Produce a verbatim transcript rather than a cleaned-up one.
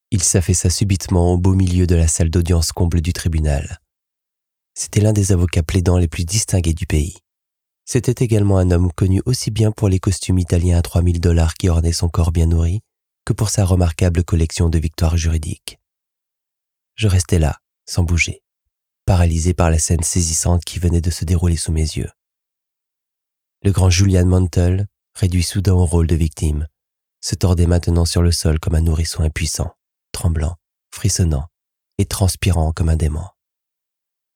Il s'affaissa subitement au beau milieu de la salle d'audience comble du tribunal. C'était l'un des avocats plaidants les plus distingués du pays. C'était également un homme connu aussi bien pour les costumes italiens à trois mille dollars qui ornaient son corps bien nourri que pour sa remarquable collection de victoires juridiques. Je restais là, sans bouger, paralysé par la scène saisissante qui venait de se dérouler sous mes yeux. Le grand Julian Mantle, réduit soudain au rôle de victime, se tordait maintenant sur le sol comme un nourrisson impuissant, tremblant, frissonnant et transpirant comme un dément.